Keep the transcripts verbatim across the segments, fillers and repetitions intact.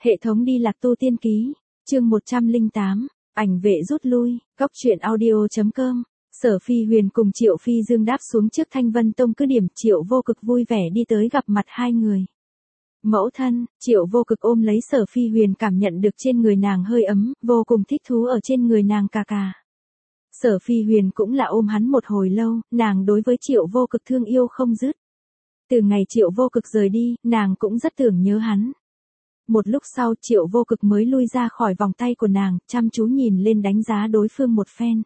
Hệ thống đi lạc tu tiên ký, chương một trăm lẻ tám, ảnh vệ rút lui, góc truyện audio.com. Sở Phi Huyền cùng Triệu Phi Dương đáp xuống trước Thanh Vân Tông cứ điểm, Triệu Vô Cực vui vẻ đi tới gặp mặt hai người. Mẫu thân, Triệu Vô Cực ôm lấy Sở Phi Huyền, cảm nhận được trên người nàng hơi ấm, vô cùng thích thú ở trên người nàng cà cà. Sở Phi Huyền cũng là ôm hắn một hồi lâu, nàng đối với Triệu Vô Cực thương yêu không dứt. Từ ngày Triệu Vô Cực rời đi, nàng cũng rất tưởng nhớ hắn. Một lúc sau Triệu Vô Cực mới lui ra khỏi vòng tay của nàng, chăm chú nhìn lên đánh giá đối phương một phen.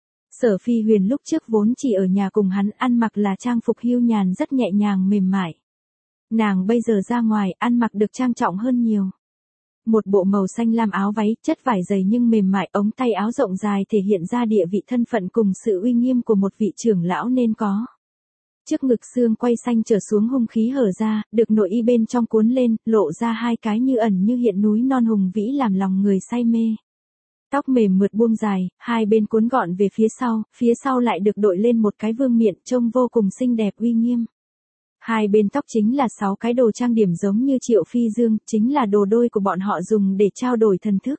Sở Phi Huyền lúc trước vốn chỉ ở nhà cùng hắn, ăn mặc là trang phục hưu nhàn rất nhẹ nhàng mềm mại. Nàng bây giờ ra ngoài, ăn mặc được trang trọng hơn nhiều. Một bộ màu xanh lam áo váy, chất vải dày nhưng mềm mại, ống tay áo rộng dài thể hiện ra địa vị thân phận cùng sự uy nghiêm của một vị trưởng lão nên có. Trước ngực xương quay xanh trở xuống hung khí hở ra, được nội y bên trong cuốn lên, lộ ra hai cái như ẩn như hiện núi non hùng vĩ làm lòng người say mê. Tóc mềm mượt buông dài, hai bên cuốn gọn về phía sau, phía sau lại được đội lên một cái vương miện trông vô cùng xinh đẹp uy nghiêm. Hai bên tóc chính là sáu cái đồ trang điểm giống như Triệu Phi Dương, chính là đồ đôi của bọn họ dùng để trao đổi thần thức.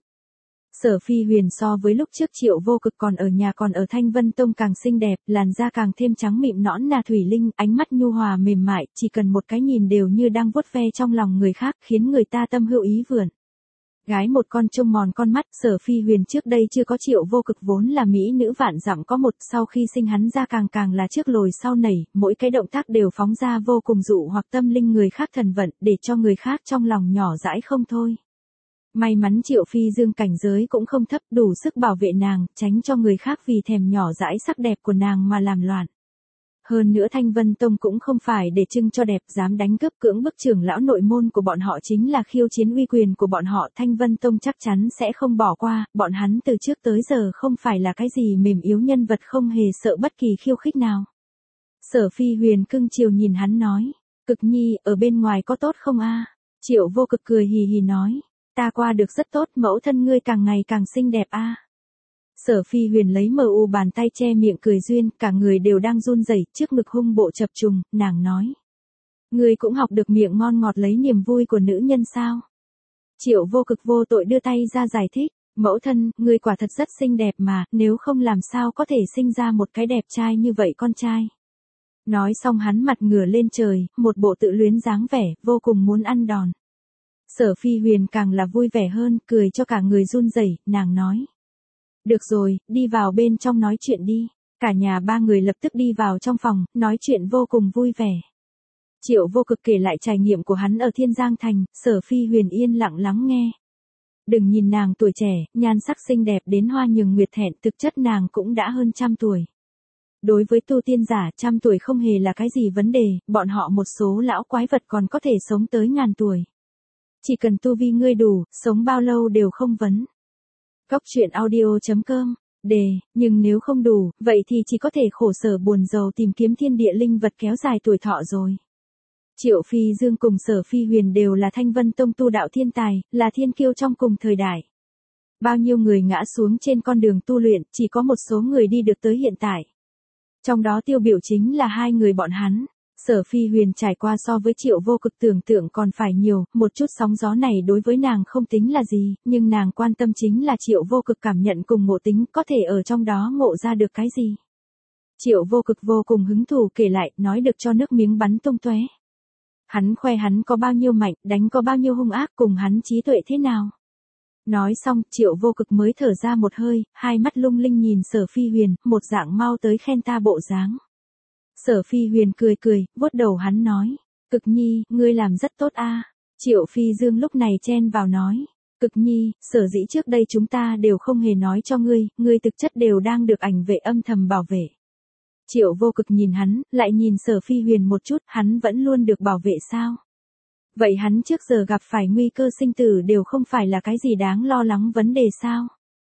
Sở Phi Huyền so với lúc trước Triệu Vô Cực còn ở nhà còn ở Thanh Vân Tông càng xinh đẹp, làn da càng thêm trắng mịn nõn nà thủy linh, ánh mắt nhu hòa mềm mại, chỉ cần một cái nhìn đều như đang vuốt ve trong lòng người khác, khiến người ta tâm hữu ý vườn. Gái một con trông mòn con mắt, Sở Phi Huyền trước đây chưa có Triệu Vô Cực vốn là mỹ nữ vạn dặm có một, sau khi sinh hắn ra càng càng là trước lồi sau nảy, mỗi cái động tác đều phóng ra vô cùng dụ hoặc tâm linh người khác thần vận, để cho người khác trong lòng nhỏ dãi không thôi. May mắn Triệu Phi Dương cảnh giới cũng không thấp, đủ sức bảo vệ nàng, tránh cho người khác vì thèm nhỏ dãi sắc đẹp của nàng mà làm loạn. Hơn nữa Thanh Vân Tông cũng không phải để trưng cho đẹp, dám đánh cướp cưỡng bức trưởng lão nội môn của bọn họ chính là khiêu chiến uy quyền của bọn họ. Thanh Vân Tông chắc chắn sẽ không bỏ qua, bọn hắn từ trước tới giờ không phải là cái gì mềm yếu nhân vật, không hề sợ bất kỳ khiêu khích nào. Sở Phi Huyền cưng chiều nhìn hắn nói, Cực Nhi, ở bên ngoài có tốt không a? Triệu Vô Cực cười hì hì nói, ta qua được rất tốt, mẫu thân ngươi càng ngày càng xinh đẹp a. Sở Phi Huyền lấy mờ u bàn tay che miệng cười duyên, cả người đều đang run rẩy, trước ngực hung bộ chập trùng, nàng nói. Ngươi cũng học được miệng ngon ngọt lấy niềm vui của nữ nhân sao? Triệu Vô Cực vô tội đưa tay ra giải thích, mẫu thân, ngươi quả thật rất xinh đẹp mà, nếu không làm sao có thể sinh ra một cái đẹp trai như vậy con trai. Nói xong hắn mặt ngửa lên trời, một bộ tự luyến dáng vẻ, vô cùng muốn ăn đòn. Sở Phi Huyền càng là vui vẻ hơn, cười cho cả người run rẩy, nàng nói. Được rồi, đi vào bên trong nói chuyện đi. Cả nhà ba người lập tức đi vào trong phòng, nói chuyện vô cùng vui vẻ. Triệu Vô Cực kể lại trải nghiệm của hắn ở Thiên Giang Thành, Sở Phi Huyền yên lặng lắng nghe. Đừng nhìn nàng tuổi trẻ, nhan sắc xinh đẹp đến hoa nhường nguyệt thẹn, thực chất nàng cũng đã hơn trăm tuổi. Đối với tu tiên giả, trăm tuổi không hề là cái gì vấn đề, bọn họ một số lão quái vật còn có thể sống tới ngàn tuổi. Chỉ cần tu vi ngươi đủ, sống bao lâu đều không vấn. Góc truyện audio.com, đề, nhưng nếu không đủ, vậy thì chỉ có thể khổ sở buồn rầu tìm kiếm thiên địa linh vật kéo dài tuổi thọ rồi. Triệu Phi Dương cùng Sở Phi Huyền đều là Thanh Vân Tông tu đạo thiên tài, là thiên kiêu trong cùng thời đại. Bao nhiêu người ngã xuống trên con đường tu luyện, chỉ có một số người đi được tới hiện tại. Trong đó tiêu biểu chính là hai người bọn hắn. Sở Phi Huyền trải qua so với Triệu Vô Cực tưởng tượng còn phải nhiều, một chút sóng gió này đối với nàng không tính là gì, nhưng nàng quan tâm chính là Triệu Vô Cực cảm nhận cùng ngộ tính, có thể ở trong đó ngộ ra được cái gì. Triệu Vô Cực vô cùng hứng thú kể lại, nói được cho nước miếng bắn tung tóe. Hắn khoe hắn có bao nhiêu mạnh, đánh có bao nhiêu hung ác, cùng hắn trí tuệ thế nào. Nói xong, Triệu Vô Cực mới thở ra một hơi, hai mắt lung linh nhìn Sở Phi Huyền, một dạng mau tới khen ta bộ dáng. Sở Phi Huyền cười cười, vuốt đầu hắn nói, Cực Nhi, ngươi làm rất tốt a. Triệu Phi Dương lúc này chen vào nói, Cực Nhi, sở dĩ trước đây chúng ta đều không hề nói cho ngươi, ngươi thực chất đều đang được ảnh vệ âm thầm bảo vệ. Triệu Vô Cực nhìn hắn, lại nhìn Sở Phi Huyền một chút, hắn vẫn luôn được bảo vệ sao? Vậy hắn trước giờ gặp phải nguy cơ sinh tử đều không phải là cái gì đáng lo lắng vấn đề sao?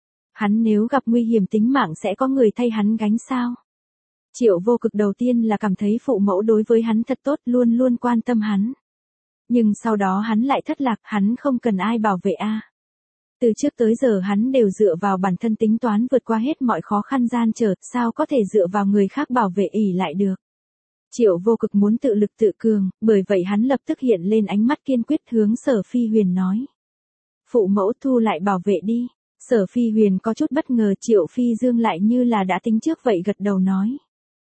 Hắn nếu gặp nguy hiểm tính mạng sẽ có người thay hắn gánh sao? Triệu Vô Cực đầu tiên là cảm thấy phụ mẫu đối với hắn thật tốt, luôn luôn quan tâm hắn. Nhưng sau đó hắn lại thất lạc, hắn không cần ai bảo vệ a. Từ trước tới giờ hắn đều dựa vào bản thân tính toán vượt qua hết mọi khó khăn gian trở, sao có thể dựa vào người khác bảo vệ ỷ lại được. Triệu Vô Cực muốn tự lực tự cường, bởi vậy hắn lập tức hiện lên ánh mắt kiên quyết hướng Sở Phi Huyền nói. phụ mẫu thu lại bảo vệ đi. Sở Phi Huyền có chút bất ngờ, Triệu Phi Dương lại như là đã tính trước vậy gật đầu nói.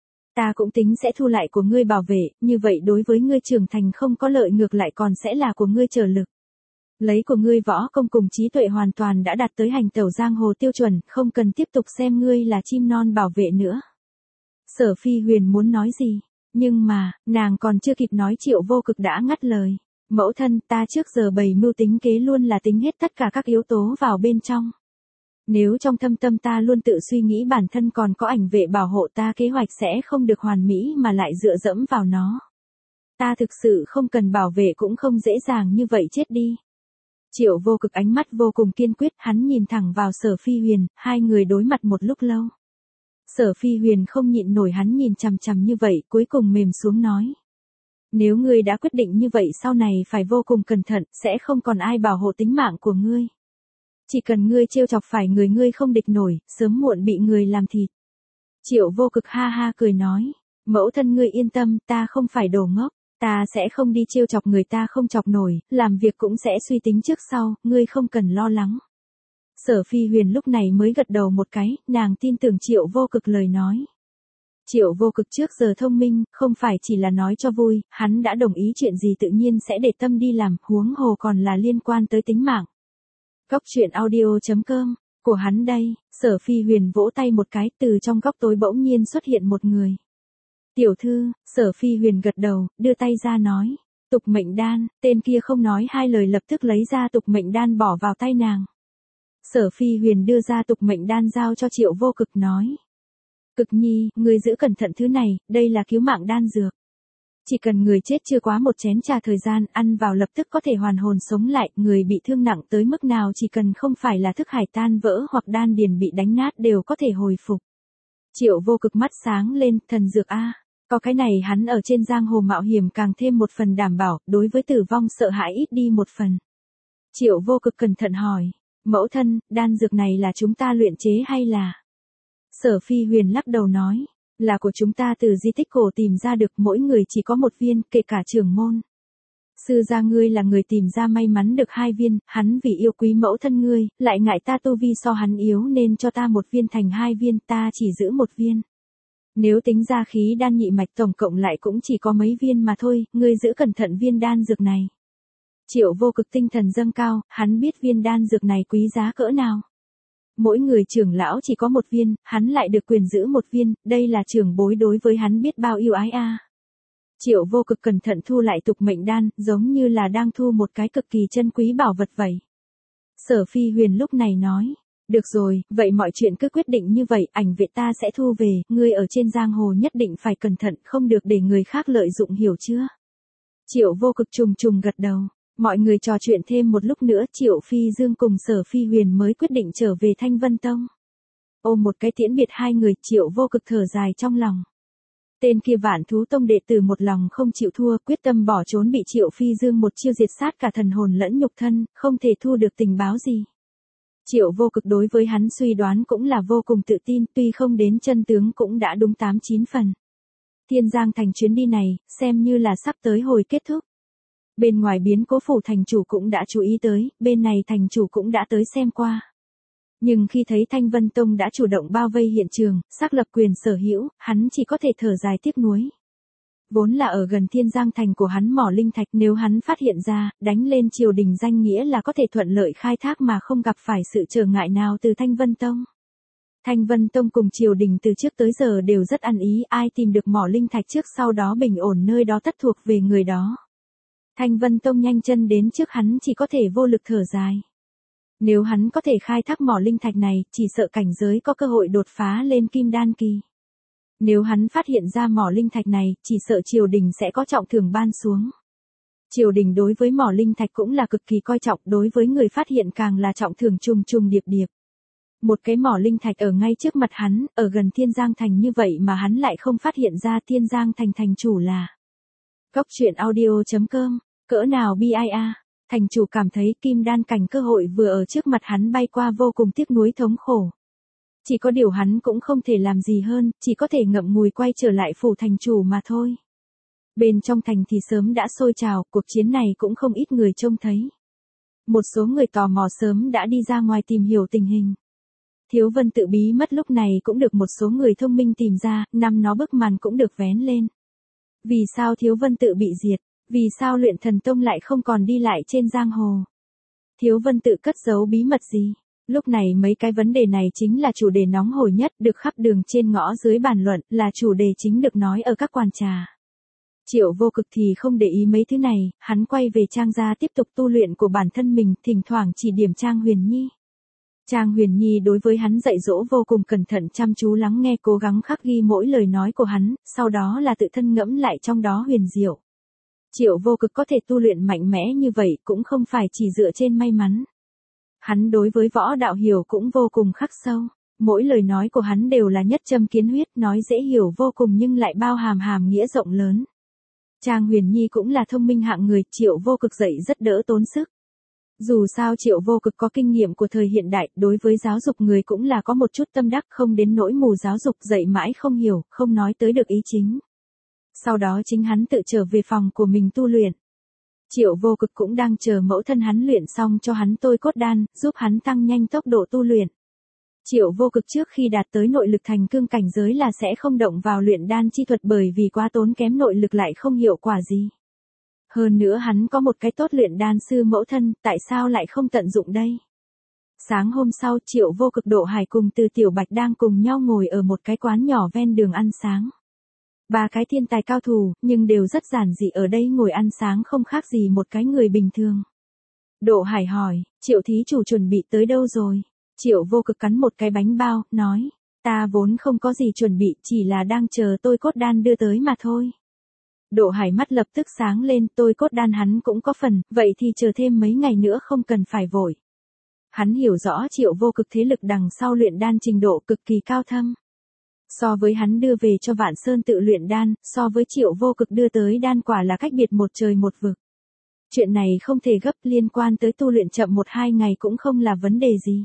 Ta cũng tính sẽ thu lại của ngươi bảo vệ, như vậy đối với ngươi trưởng thành không có lợi, ngược lại còn sẽ là của ngươi trở lực. Lấy của ngươi võ công cùng trí tuệ hoàn toàn đã đạt tới hành tẩu giang hồ tiêu chuẩn, không cần tiếp tục xem ngươi là chim non bảo vệ nữa. Sở Phi Huyền muốn nói gì, nhưng mà, nàng còn chưa kịp nói Triệu Vô Cực đã ngắt lời. Mẫu thân, ta trước giờ bày mưu tính kế luôn là tính hết tất cả các yếu tố vào bên trong. Nếu trong thâm tâm ta luôn tự suy nghĩ bản thân còn có ảnh vệ bảo hộ ta, kế hoạch sẽ không được hoàn mỹ mà lại dựa dẫm vào nó. Ta thực sự không cần bảo vệ cũng không dễ dàng như vậy chết đi. Triệu Vô Cực ánh mắt vô cùng kiên quyết, hắn nhìn thẳng vào Sở Phi Huyền, hai người đối mặt một lúc lâu. Sở Phi Huyền không nhịn nổi hắn nhìn chằm chằm như vậy, cuối cùng mềm xuống nói. Nếu ngươi đã quyết định như vậy sau này phải vô cùng cẩn thận, sẽ không còn ai bảo hộ tính mạng của ngươi. Chỉ cần ngươi trêu chọc phải người ngươi không địch nổi, sớm muộn bị người làm thịt. Triệu Vô Cực ha ha cười nói, mẫu thân ngươi yên tâm, ta không phải đồ ngốc, ta sẽ không đi trêu chọc người ta không chọc nổi, làm việc cũng sẽ suy tính trước sau, ngươi không cần lo lắng. Sở Phi Huyền lúc này mới gật đầu một cái, nàng tin tưởng Triệu Vô Cực lời nói. Triệu Vô Cực trước giờ thông minh, không phải chỉ là nói cho vui, hắn đã đồng ý chuyện gì tự nhiên sẽ để tâm đi làm, huống hồ còn là liên quan tới tính mạng. Góc truyện audio chấm com, của hắn đây. Sở Phi Huyền vỗ tay một cái, từ trong góc tối bỗng nhiên xuất hiện một người. Tiểu thư. Sở Phi Huyền gật đầu, đưa tay ra nói. Tục mệnh đan. Tên kia không nói hai lời lập tức lấy ra tục mệnh đan bỏ vào tay nàng. Sở Phi Huyền đưa ra tục mệnh đan giao cho Triệu Vô Cực nói. Cực nhi, người giữ cẩn thận thứ này, đây là cứu mạng đan dược. Chỉ cần người chết chưa quá một chén trà thời gian, ăn vào lập tức có thể hoàn hồn sống lại, người bị thương nặng tới mức nào chỉ cần không phải là thức hải tan vỡ hoặc đan điền bị đánh nát đều có thể hồi phục. Triệu Vô Cực mắt sáng lên, thần dược a, có cái này hắn ở trên giang hồ mạo hiểm càng thêm một phần đảm bảo, đối với tử vong sợ hãi ít đi một phần. Triệu Vô Cực cẩn thận hỏi, mẫu thân, đan dược này là chúng ta luyện chế hay là? Sở Phi Huyền lắc đầu nói, là của chúng ta từ di tích cổ tìm ra được, mỗi người chỉ có một viên, kể cả trưởng môn. Sư gia ngươi là người tìm ra may mắn được hai viên, hắn vì yêu quý mẫu thân ngươi, lại ngại ta tu vi so hắn yếu nên cho ta một viên thành hai viên, ta chỉ giữ một viên. Nếu tính ra khí đan nhị mạch tổng cộng lại cũng chỉ có mấy viên mà thôi, ngươi giữ cẩn thận viên đan dược này. Triệu Vô Cực tinh thần dâng cao, hắn biết viên đan dược này quý giá cỡ nào. Mỗi người trưởng lão chỉ có một viên, hắn lại được quyền giữ một viên, đây là trưởng bối đối với hắn biết bao yêu ái a. Triệu Vô Cực cẩn thận thu lại tục mệnh đan, giống như là đang thu một cái cực kỳ chân quý bảo vật vậy. Sở Phi Huyền lúc này nói, được rồi, vậy mọi chuyện cứ quyết định như vậy, ảnh vệ ta sẽ thu về, ngươi ở trên giang hồ nhất định phải cẩn thận, không được để người khác lợi dụng, hiểu chưa? Triệu Vô Cực trùng trùng gật đầu. Mọi người trò chuyện thêm một lúc nữa, Triệu Phi Dương cùng Sở Phi Huyền mới quyết định trở về Thanh Vân Tông. Ôm một cái tiễn biệt hai người, Triệu Vô Cực thở dài trong lòng. Tên kia Vạn Thú Tông đệ tử một lòng không chịu thua, quyết tâm bỏ trốn, bị Triệu Phi Dương một chiêu diệt sát cả thần hồn lẫn nhục thân, không thể thu được tình báo gì. Triệu Vô Cực đối với hắn suy đoán cũng là vô cùng tự tin, tuy không đến chân tướng cũng đã đúng tám chín phần. Thiên Giang Thành chuyến đi này, xem như là sắp tới hồi kết thúc. Bên ngoài biến cố phủ thành chủ cũng đã chú ý tới, bên này thành chủ cũng đã tới xem qua. Nhưng khi thấy Thanh Vân Tông đã chủ động bao vây hiện trường, xác lập quyền sở hữu, hắn chỉ có thể thở dài tiếc nuối. Vốn là ở gần Thiên Giang Thành của hắn mỏ linh thạch, nếu hắn phát hiện ra, đánh lên triều đình danh nghĩa là có thể thuận lợi khai thác mà không gặp phải sự trở ngại nào từ Thanh Vân Tông. Thanh Vân Tông cùng triều đình từ trước tới giờ đều rất ăn ý, ai tìm được mỏ linh thạch trước sau đó bình ổn nơi đó tất thuộc về người đó. Thanh Vân Tông nhanh chân đến trước hắn chỉ có thể vô lực thở dài. Nếu hắn có thể khai thác mỏ linh thạch này, chỉ sợ cảnh giới có cơ hội đột phá lên kim đan kỳ. Nếu hắn phát hiện ra mỏ linh thạch này, chỉ sợ triều đình sẽ có trọng thưởng ban xuống. Triều đình đối với mỏ linh thạch cũng là cực kỳ coi trọng, đối với người phát hiện càng là trọng thưởng trùng trùng điệp điệp. Một cái mỏ linh thạch ở ngay trước mặt hắn, ở gần Thiên Giang Thành như vậy mà hắn lại không phát hiện ra Thiên Giang Thành thành chủ là. Góc truyện audio chấm com, cỡ nào bi ai a, thành chủ cảm thấy kim đan cảnh cơ hội vừa ở trước mặt hắn bay qua vô cùng tiếc nuối thống khổ. Chỉ có điều hắn cũng không thể làm gì hơn, chỉ có thể ngậm ngùi quay trở lại phủ thành chủ mà thôi. Bên trong thành thì sớm đã sôi trào, cuộc chiến này cũng không ít người trông thấy. Một số người tò mò sớm đã đi ra ngoài tìm hiểu tình hình. Thiếu Vân Tự bí mất lúc này cũng được một số người thông minh tìm ra, năm nó bức màn cũng được vén lên. Vì sao Thiếu Vân Tự bị diệt? Vì sao Luyện Thần Tông lại không còn đi lại trên giang hồ? Thiếu Vân Tự cất giấu bí mật gì? Lúc này mấy cái vấn đề này chính là chủ đề nóng hổi nhất, được khắp đường trên ngõ dưới bàn luận, là chủ đề chính được nói ở các quán trà. Triệu Vô Cực thì không để ý mấy thứ này, hắn quay về Trang gia tiếp tục tu luyện của bản thân mình, thỉnh thoảng chỉ điểm Trang Huyền Nhi. Trang Huyền Nhi đối với hắn dạy dỗ vô cùng cẩn thận, chăm chú lắng nghe, cố gắng khắc ghi mỗi lời nói của hắn, sau đó là tự thân ngẫm lại trong đó huyền diệu. Triệu Vô Cực có thể tu luyện mạnh mẽ như vậy cũng không phải chỉ dựa trên may mắn. Hắn đối với võ đạo hiểu cũng vô cùng khắc sâu, mỗi lời nói của hắn đều là nhất châm kiến huyết, nói dễ hiểu vô cùng nhưng lại bao hàm hàm nghĩa rộng lớn. Trang Huyền Nhi cũng là thông minh hạng người, Triệu Vô Cực dạy rất đỡ tốn sức. Dù sao Triệu Vô Cực có kinh nghiệm của thời hiện đại, đối với giáo dục người cũng là có một chút tâm đắc, không đến nỗi mù giáo dục dạy mãi không hiểu, không nói tới được ý chính. Sau đó chính hắn tự trở về phòng của mình tu luyện. Triệu Vô Cực cũng đang chờ mẫu thân hắn luyện xong cho hắn tôi cốt đan, giúp hắn tăng nhanh tốc độ tu luyện. Triệu Vô Cực trước khi đạt tới nội lực thành cương cảnh giới là sẽ không động vào luyện đan chi thuật, bởi vì quá tốn kém, nội lực lại không hiệu quả gì. Hơn nữa hắn có một cái tốt luyện đan sư mẫu thân, tại sao lại không tận dụng đây? Sáng hôm sau, Triệu Vô Cực, Độ Hải cùng Từ Tiểu Bạch đang cùng nhau ngồi ở một cái quán nhỏ ven đường ăn sáng. Ba cái thiên tài cao thủ, nhưng đều rất giản dị, ở đây ngồi ăn sáng không khác gì một cái người bình thường. Độ Hải hỏi, Triệu thí chủ chuẩn bị tới đâu rồi? Triệu Vô Cực cắn một cái bánh bao, nói, ta vốn không có gì chuẩn bị, chỉ là đang chờ tôi cốt đan đưa tới mà thôi. Độ Hải mắt lập tức sáng lên, tôi cốt đan hắn cũng có phần, vậy thì chờ thêm mấy ngày nữa không cần phải vội. Hắn hiểu rõ Triệu Vô Cực thế lực đằng sau luyện đan trình độ cực kỳ cao thâm. So với hắn đưa về cho Vạn Sơn tự luyện đan, so với Triệu Vô Cực đưa tới đan quả là cách biệt một trời một vực. Chuyện này không thể gấp, liên quan tới tu luyện chậm một hai ngày cũng không là vấn đề gì.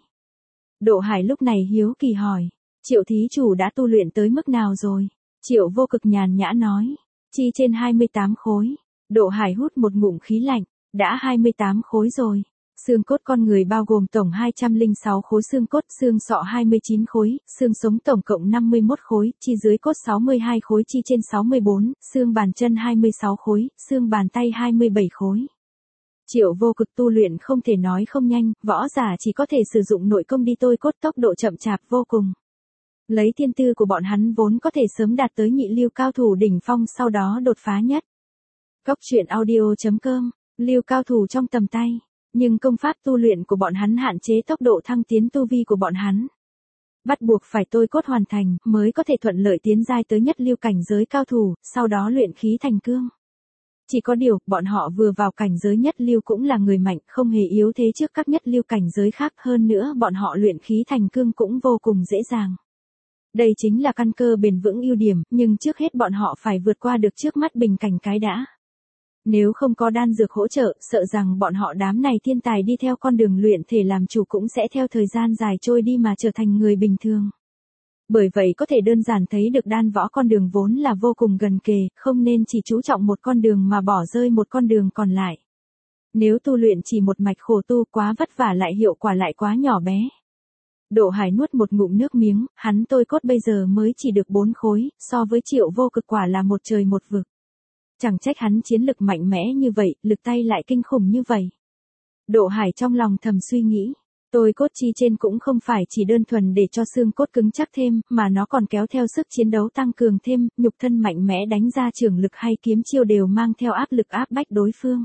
Độ Hải lúc này hiếu kỳ hỏi, Triệu thí chủ đã tu luyện tới mức nào rồi? Triệu Vô Cực nhàn nhã nói, chi trên hai mươi tám khối. Độ Hải hút một ngụm khí lạnh, đã hai mươi tám khối rồi. Xương cốt con người bao gồm tổng hai trăm lẻ sáu khối xương cốt, xương sọ hai mươi chín khối, xương sống tổng cộng năm mươi mốt khối, chi dưới cốt sáu mươi hai khối, chi trên sáu mươi bốn, xương bàn chân hai mươi sáu khối, xương bàn tay hai mươi bảy khối. Triệu Vô Cực tu luyện không thể nói không nhanh, võ giả chỉ có thể sử dụng nội công đi tôi cốt, tốc độ chậm chạp vô cùng. Lấy thiên tư của bọn hắn vốn có thể sớm đạt tới nhị lưu cao thủ đỉnh phong, sau đó đột phá nhất. Cốc truyện audio chấm com, lưu cao thủ trong tầm tay, nhưng công pháp tu luyện của bọn hắn hạn chế tốc độ thăng tiến tu vi của bọn hắn. Bắt buộc phải tôi cốt hoàn thành, mới có thể thuận lợi tiến giai tới nhất lưu cảnh giới cao thủ, sau đó luyện khí thành cương. Chỉ có điều, bọn họ vừa vào cảnh giới nhất lưu cũng là người mạnh, không hề yếu thế trước các nhất lưu cảnh giới khác, hơn nữa bọn họ luyện khí thành cương cũng vô cùng dễ dàng. Đây chính là căn cơ bền vững ưu điểm, nhưng trước hết bọn họ phải vượt qua được trước mắt bình cảnh cái đã. Nếu không có đan dược hỗ trợ, sợ rằng bọn họ đám này thiên tài đi theo con đường luyện thể làm chủ cũng sẽ theo thời gian dài trôi đi mà trở thành người bình thường. Bởi vậy có thể đơn giản thấy được đan võ con đường vốn là vô cùng gần kề, không nên chỉ chú trọng một con đường mà bỏ rơi một con đường còn lại. Nếu tu luyện chỉ một mạch khổ tu quá vất vả lại hiệu quả lại quá nhỏ bé. Độ Hải nuốt một ngụm nước miếng, hắn tôi cốt bây giờ mới chỉ được bốn khối, so với Triệu Vô Cực quả là một trời một vực. Chẳng trách hắn chiến lực mạnh mẽ như vậy, lực tay lại kinh khủng như vậy. Độ Hải trong lòng thầm suy nghĩ, tôi cốt chi trên cũng không phải chỉ đơn thuần để cho xương cốt cứng chắc thêm, mà nó còn kéo theo sức chiến đấu tăng cường thêm, nhục thân mạnh mẽ đánh ra trường lực hay kiếm chiêu đều mang theo áp lực áp bách đối phương.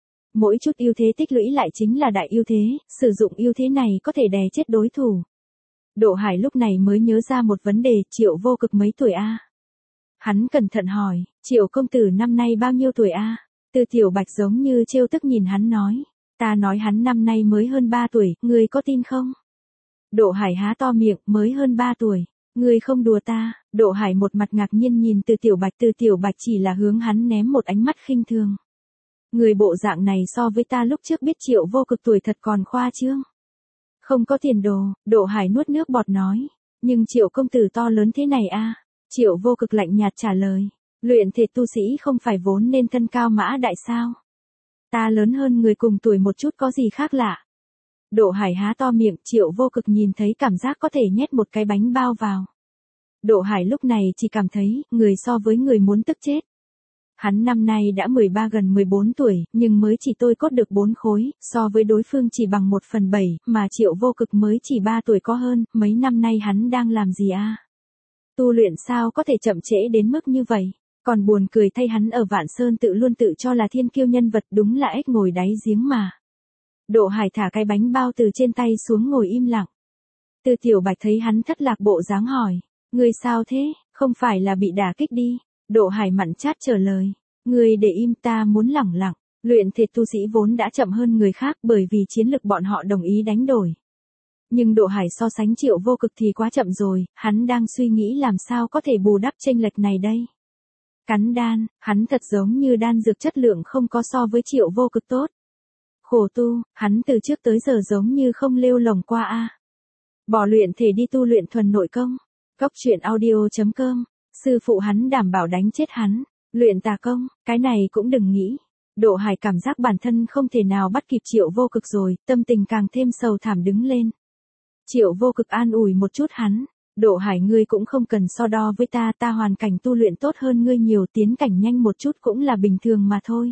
Mỗi chút ưu thế tích lũy lại chính là đại ưu thế, sử dụng ưu thế này có thể đè chết đối thủ. Độ Hải lúc này mới nhớ ra một vấn đề, Triệu Vô Cực mấy tuổi a? Hắn cẩn thận hỏi, Triệu công tử năm nay bao nhiêu tuổi a? Từ Tiểu Bạch giống như trêu tức nhìn hắn nói, ta nói hắn năm nay mới hơn ba tuổi, ngươi có tin không? Độ Hải há to miệng, mới hơn ba tuổi, ngươi không đùa ta. Độ Hải một mặt ngạc nhiên nhìn Từ Tiểu Bạch, Từ Tiểu Bạch chỉ là hướng hắn ném một ánh mắt khinh thường. Người bộ dạng này so với ta lúc trước biết Triệu Vô Cực tuổi thật còn khoa trương. Không có tiền đồ. Độ Hải nuốt nước bọt nói, nhưng Triệu công tử to lớn thế này a? Triệu Vô Cực lạnh nhạt trả lời, luyện thể tu sĩ không phải vốn nên thân cao mã đại sao? Ta lớn hơn người cùng tuổi một chút có gì khác lạ. Độ Hải há to miệng, Triệu Vô Cực nhìn thấy cảm giác có thể nhét một cái bánh bao vào. Độ Hải lúc này chỉ cảm thấy, người so với người muốn tức chết. Hắn năm nay đã mười ba gần mười bốn tuổi, nhưng mới chỉ tôi cốt được bốn khối, so với đối phương chỉ bằng một phần bảy, mà Triệu Vô Cực mới chỉ ba tuổi có hơn, mấy năm nay hắn đang làm gì a? À? Tu luyện sao có thể chậm trễ đến mức như vậy? Còn buồn cười thay hắn ở Vạn Sơn tự luôn tự cho là thiên kiêu nhân vật, đúng là ếch ngồi đáy giếng mà. Độ Hải thả cái bánh bao từ trên tay xuống ngồi im lặng. Từ Tiểu Bạch thấy hắn thất lạc bộ dáng hỏi, ngươi sao thế, không phải là bị đả kích đi? Độ Hải mặn chát trả lời, ngươi để im, ta muốn lẳng lặng. Luyện thể tu sĩ vốn đã chậm hơn người khác bởi vì chiến lực bọn họ đồng ý đánh đổi. Nhưng Độ Hải so sánh Triệu Vô Cực thì quá chậm rồi, hắn đang suy nghĩ làm sao có thể bù đắp chênh lệch này đây. Cắn đan, hắn thật giống như đan dược chất lượng không có so với Triệu Vô Cực tốt. Khổ tu, hắn từ trước tới giờ giống như không lêu lồng qua a. À. Bỏ luyện thể đi tu luyện thuần nội công. Cốc truyện audio chấm com, sư phụ hắn đảm bảo đánh chết hắn. Luyện tà công, cái này cũng đừng nghĩ. Độ Hải cảm giác bản thân không thể nào bắt kịp Triệu Vô Cực rồi, tâm tình càng thêm sầu thảm đứng lên. Triệu Vô Cực an ủi một chút hắn, Độ Hải ngươi cũng không cần so đo với ta, ta hoàn cảnh tu luyện tốt hơn ngươi nhiều, tiến cảnh nhanh một chút cũng là bình thường mà thôi.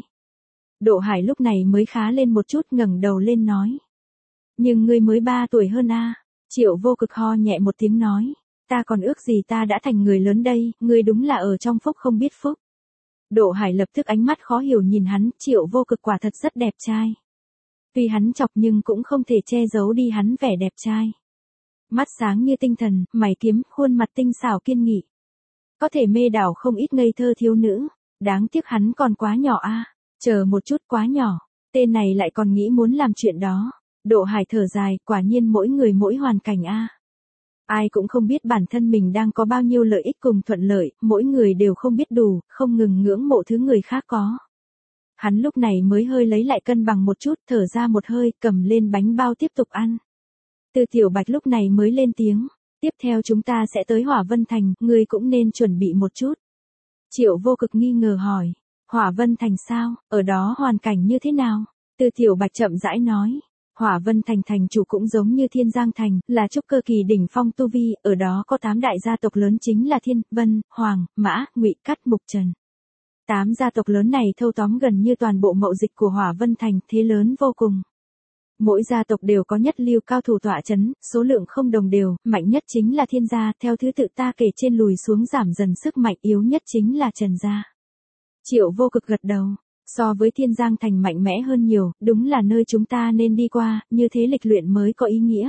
Độ Hải lúc này mới khá lên một chút, ngẩng đầu lên nói. Nhưng ngươi mới ba tuổi hơn a. À? Triệu Vô Cực ho nhẹ một tiếng nói, ta còn ước gì ta đã thành người lớn đây, ngươi đúng là ở trong phúc không biết phúc. Độ Hải lập tức ánh mắt khó hiểu nhìn hắn, Triệu Vô Cực quả thật rất đẹp trai. Tuy hắn chọc nhưng cũng không thể che giấu đi hắn vẻ đẹp trai. Mắt sáng như tinh thần, mày kiếm, khuôn mặt tinh xảo kiên nghị. Có thể mê đảo không ít ngây thơ thiếu nữ, đáng tiếc hắn còn quá nhỏ a. À? Chờ một chút, quá nhỏ, tên này lại còn nghĩ muốn làm chuyện đó. Độ Hải thở dài, quả nhiên mỗi người mỗi hoàn cảnh a. À? Ai cũng không biết bản thân mình đang có bao nhiêu lợi ích cùng thuận lợi, mỗi người đều không biết đủ, không ngừng ngưỡng mộ thứ người khác có. Hắn lúc này mới hơi lấy lại cân bằng một chút, thở ra một hơi, cầm lên bánh bao tiếp tục ăn. Từ Tiểu Bạch lúc này mới lên tiếng, tiếp theo chúng ta sẽ tới Hỏa Vân Thành, ngươi cũng nên chuẩn bị một chút. Triệu Vô Cực nghi ngờ hỏi, Hỏa Vân Thành sao, ở đó hoàn cảnh như thế nào? Từ Tiểu Bạch chậm rãi nói. Hỏa Vân Thành thành chủ cũng giống như Thiên Giang Thành, là trúc cơ kỳ đỉnh phong tu vi, ở đó có tám đại gia tộc lớn chính là Thiên, Vân, Hoàng, Mã, Ngụy, Cát, Mục, Trần. Tám gia tộc lớn này thâu tóm gần như toàn bộ mậu dịch của Hỏa Vân Thành, thế lớn vô cùng. Mỗi gia tộc đều có nhất lưu cao thủ tọa chấn, số lượng không đồng đều, mạnh nhất chính là Thiên gia, theo thứ tự ta kể trên lùi xuống giảm dần sức mạnh, yếu nhất chính là Trần gia. Triệu Vô Cực gật đầu. So với Thiên Giang Thành mạnh mẽ hơn nhiều, đúng là nơi chúng ta nên đi qua, như thế lịch luyện mới có ý nghĩa.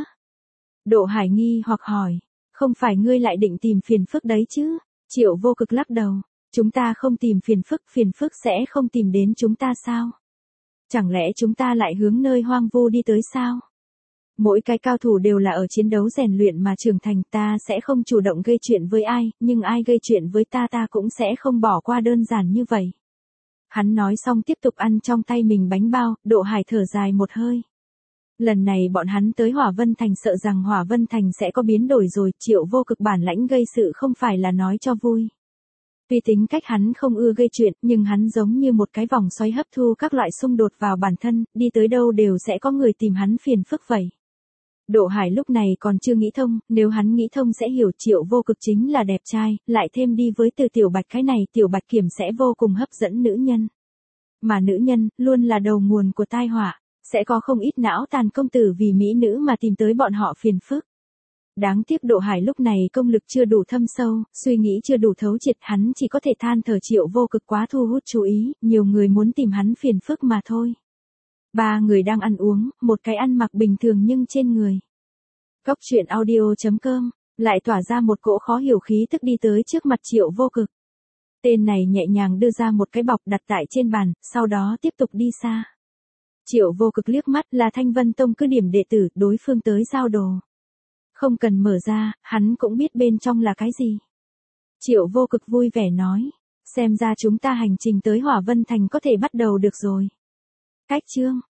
Độ Hải nghi hoặc hỏi, không phải ngươi lại định tìm phiền phức đấy chứ? Triệu Vô Cực lắc đầu, chúng ta không tìm phiền phức, phiền phức sẽ không tìm đến chúng ta sao? Chẳng lẽ chúng ta lại hướng nơi hoang vu đi tới sao? Mỗi cái cao thủ đều là ở chiến đấu rèn luyện mà trưởng thành, ta sẽ không chủ động gây chuyện với ai, nhưng ai gây chuyện với ta ta cũng sẽ không bỏ qua đơn giản như vậy. Hắn nói xong tiếp tục ăn trong tay mình bánh bao, Độ Hải thở dài một hơi. Lần này bọn hắn tới Hỏa Vân Thành sợ rằng Hỏa Vân Thành sẽ có biến đổi rồi, Triệu Vô Cực bản lãnh gây sự không phải là nói cho vui. Tuy tính cách hắn không ưa gây chuyện, nhưng hắn giống như một cái vòng xoáy hấp thu các loại xung đột vào bản thân, đi tới đâu đều sẽ có người tìm hắn phiền phức vậy. Độ Hải lúc này còn chưa nghĩ thông, nếu hắn nghĩ thông sẽ hiểu Triệu Vô Cực chính là đẹp trai, lại thêm đi với Từ Tiểu Bạch cái này, Tiểu Bạch Kiểm sẽ vô cùng hấp dẫn nữ nhân. Mà nữ nhân, luôn là đầu nguồn của tai họa, sẽ có không ít não tàn công tử vì mỹ nữ mà tìm tới bọn họ phiền phức. Đáng tiếc Độ Hải lúc này công lực chưa đủ thâm sâu, suy nghĩ chưa đủ thấu triệt, hắn chỉ có thể than thở Triệu Vô Cực quá thu hút chú ý, nhiều người muốn tìm hắn phiền phức mà thôi. Ba người đang ăn uống, một cái ăn mặc bình thường nhưng trên người. Cốc truyện audio chấm com, lại tỏa ra một cỗ khó hiểu khí tức đi tới trước mặt Triệu Vô Cực. Tên này nhẹ nhàng đưa ra một cái bọc đặt tại trên bàn, sau đó tiếp tục đi xa. Triệu Vô Cực liếc mắt là Thanh Vân Tông cứ điểm đệ tử, đối phương tới giao đồ. Không cần mở ra, hắn cũng biết bên trong là cái gì. Triệu Vô Cực vui vẻ nói, xem ra chúng ta hành trình tới Hỏa Vân Thành có thể bắt đầu được rồi. Cách chương